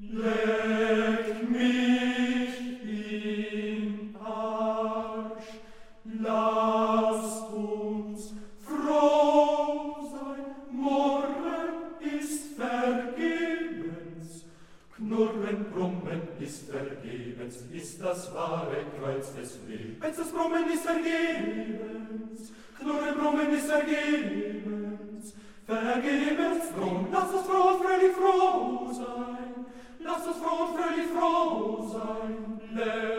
Leck mich in Arsch, lasst uns froh sein, Murren ist vergebens, Knurren, Brummen ist vergebens, ist das wahre Kreuz des Lebens. Das Brummen ist vergebens, Knurren, Brummen ist vergebens, vergebens drum, lasst uns froh und fröhlich froh sein, lasst uns froh und fröhlich froh sein,